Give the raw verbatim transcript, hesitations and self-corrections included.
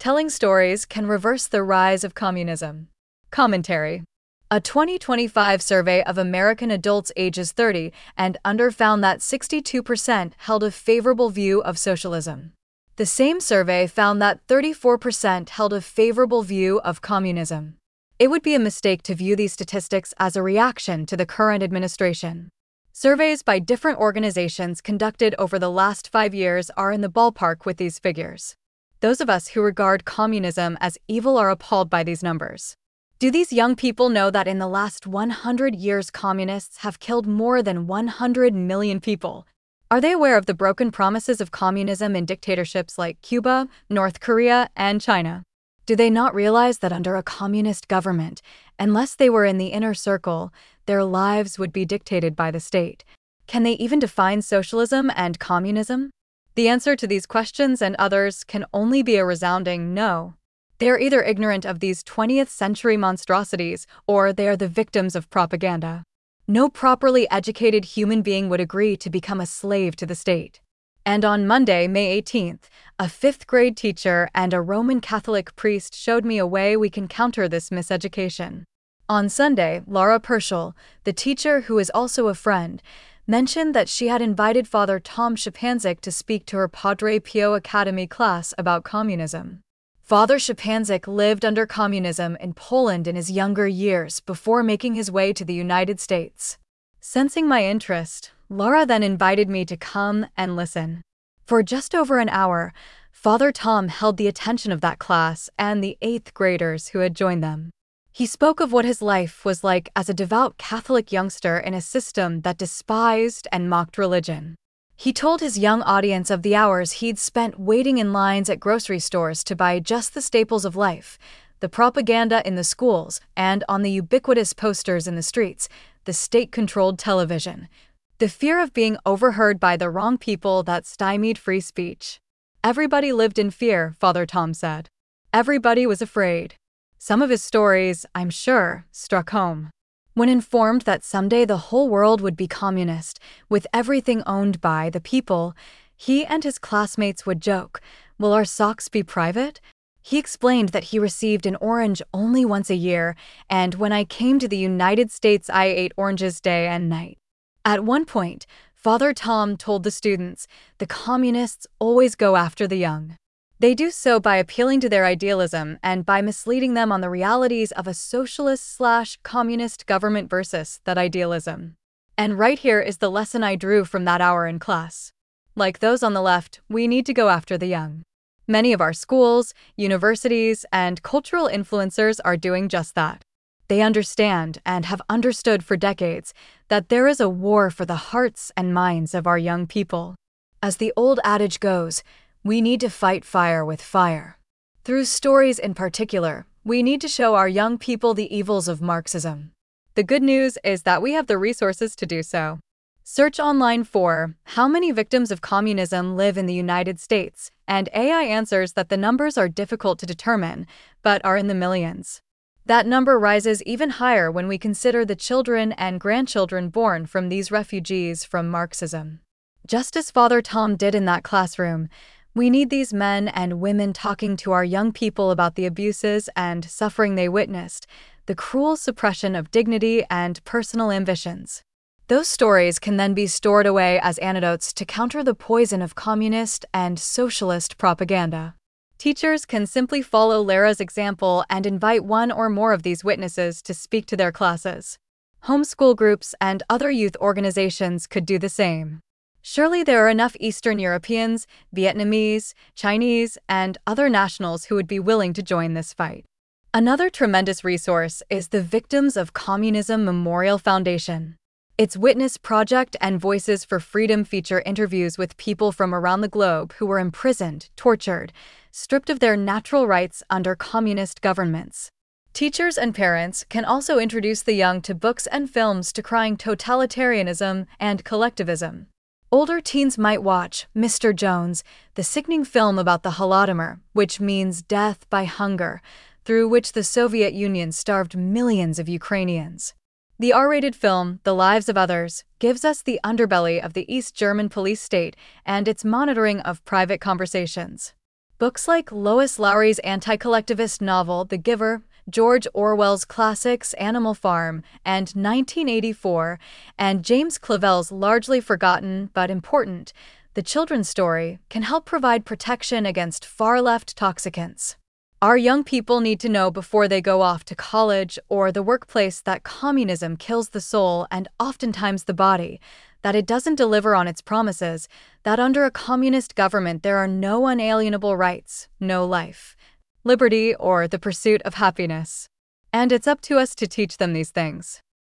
Telling stories can reverse the rise of communism. Commentary. A twenty twenty-five survey of American adults ages thirty and under found that sixty-two percent held a favorable view of socialism. The same survey found that thirty-four percent held a favorable view of communism. It would be a mistake to view these statistics as a reaction to the current administration. Surveys by different organizations conducted over the last five years are in the ballpark with these figures. Those of us who regard communism as evil are appalled by these numbers. Do these young people know that in the last one hundred years communists have killed more than one hundred million people? Are they aware of the broken promises of communism in dictatorships like Cuba, North Korea, and China? Do they not realize that under a communist government, unless they were in the inner circle, their lives would be dictated by the state? Can they even define socialism and communism? The answer to these questions and others can only be a resounding no. They are either ignorant of these twentieth century monstrosities, or they are the victims of propaganda. No properly educated human being would agree to become a slave to the state. And on Monday, May eighteenth, a fifth grade teacher and a Roman Catholic priest showed me a way we can counter this miseducation. On Sunday, Laura Pershel, the teacher who is also a friend, mentioned that she had invited Father Tom Szczepanzik to speak to her Padre Pio Academy class about communism. Father Szczepanzik lived under communism in Poland in his younger years before making his way to the United States. Sensing my interest, Laura then invited me to come and listen. For just over an hour, Father Tom held the attention of that class and the eighth graders who had joined them. He spoke of what his life was like as a devout Catholic youngster in a system that despised and mocked religion. He told his young audience of the hours he'd spent waiting in lines at grocery stores to buy just the staples of life, the propaganda in the schools, and on the ubiquitous posters in the streets, the state-controlled television. The fear of being overheard by the wrong people that stymied free speech. Everybody lived in fear, Father Tom said. Everybody was afraid. Some of his stories, I'm sure, struck home. When informed that someday the whole world would be communist, with everything owned by the people, he and his classmates would joke, "Will our socks be private?" He explained that he received an orange only once a year, and when I came to the United States I ate oranges day and night. At one point, Father Tom told the students, the communists always go after the young. They do so by appealing to their idealism and by misleading them on the realities of a socialist-slash-communist government versus that idealism. And right here is the lesson I drew from that hour in class. Like those on the left, we need to go after the young. Many of our schools, universities, and cultural influencers are doing just that. They understand, and have understood for decades, that there is a war for the hearts and minds of our young people. As the old adage goes, we need to fight fire with fire. Through stories in particular, we need to show our young people the evils of Marxism. The good news is that we have the resources to do so. Search online for how many victims of communism live in the United States, and A I answers that the numbers are difficult to determine, but are in the millions. That number rises even higher when we consider the children and grandchildren born from these refugees from Marxism. Just as Father Tom did in that classroom, we need these men and women talking to our young people about the abuses and suffering they witnessed, the cruel suppression of dignity and personal ambitions. Those stories can then be stored away as antidotes to counter the poison of communist and socialist propaganda. Teachers can simply follow Lara's example and invite one or more of these witnesses to speak to their classes. Homeschool groups and other youth organizations could do the same. Surely there are enough Eastern Europeans, Vietnamese, Chinese, and other nationals who would be willing to join this fight. Another tremendous resource is the Victims of Communism Memorial Foundation. Its Witness Project and Voices for Freedom feature interviews with people from around the globe who were imprisoned, tortured, stripped of their natural rights under communist governments. Teachers and parents can also introduce the young to books and films decrying totalitarianism and collectivism. Older teens might watch Mister Jones, the sickening film about the Holodomor, which means death by hunger, through which the Soviet Union starved millions of Ukrainians. The R-rated film, The Lives of Others, gives us the underbelly of the East German police state and its monitoring of private conversations. Books like Lois Lowry's anti-collectivist novel The Giver, George Orwell's classics Animal Farm and nineteen eighty-four, and James Clavell's largely forgotten but important The Children's Story can help provide protection against far-left toxicants. Our young people need to know before they go off to college or the workplace that communism kills the soul and oftentimes the body, that it doesn't deliver on its promises, that under a communist government there are no unalienable rights, no life, liberty, or the pursuit of happiness. And it's up to us to teach them these things.